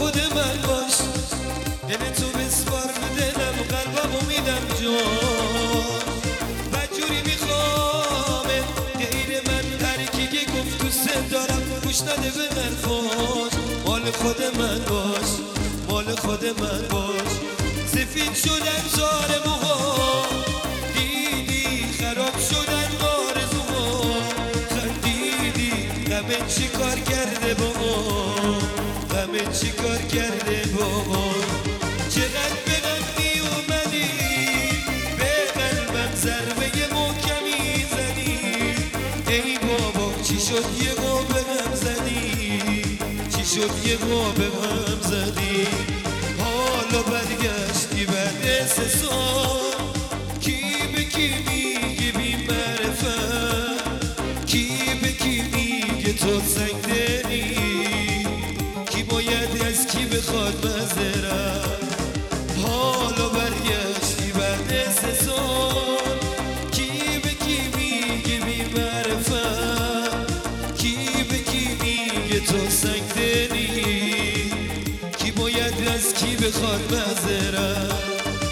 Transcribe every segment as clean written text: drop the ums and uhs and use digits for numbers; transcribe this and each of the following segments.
خود من باش، دل تو بسپار به دلم، قلبمو میدم جان. بدجوری میخوامه غیر من، هر کی که گفت دوست دارم گوش نده به حرفاش. مال خود من باش، مال خود من باش. سفید شدن زار موها، دیدی خراب شدن آرزوها. خندیدی غمه چی کار کرده با ما، غمه چی کار کرده با ما. چقدر به غم می اومدی، به قلبم ضربه محکمی زدی. ای بابا چی شد یه قا به غم زدی، چی شد یه قا به غم زدی. حالا برگشتی بعد 3 سال، کی به کی میگه بی معرفت، کی به کی میگه تو سنگ دلی، کی باید از کی بخواد معذرت. حالا برگشتی بعد 3 سال، کی به کی میگه بی معرفت، کی به کی میگه تو سنگ دلی، کی باید از کی بخواد معذرت.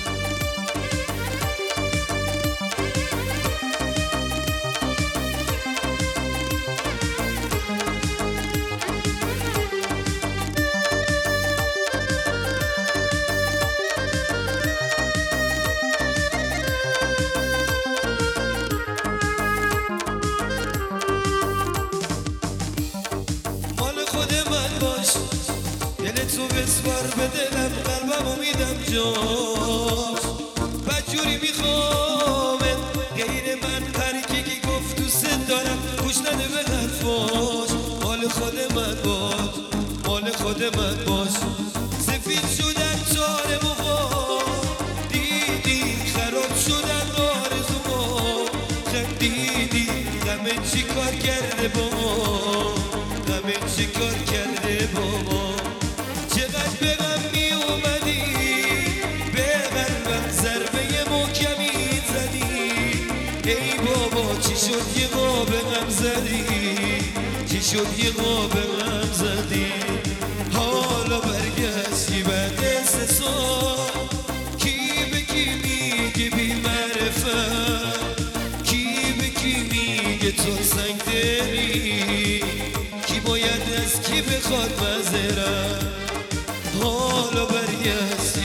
مال خود من باش، دل تو بسپار به دلم، قلبمو میدم جاش. بدجوری میخوامه غیر من، هر کی که گفت دوست دارم گوش نده به حرفاش. مال خود من باش، مال خود من باش. سفید شدن چار موها، دیدی خراب شدن آرزوها. خندیدی غمه چی کار کرده با ما، غمه چی کار کرده با ما. چقدر به غم می اومدی، به قلبم ضربه محکمی زدی. ای بابا چی شد یه قا به غم زدی، چی شد یه قا به غم زدی. حالا برگشتی بعد 3 سال، کی به کی میگه بی معرفت، کی به کی میگه تو سنگ دلی، کی باید از کی بخواد معذرت. حالا برگشت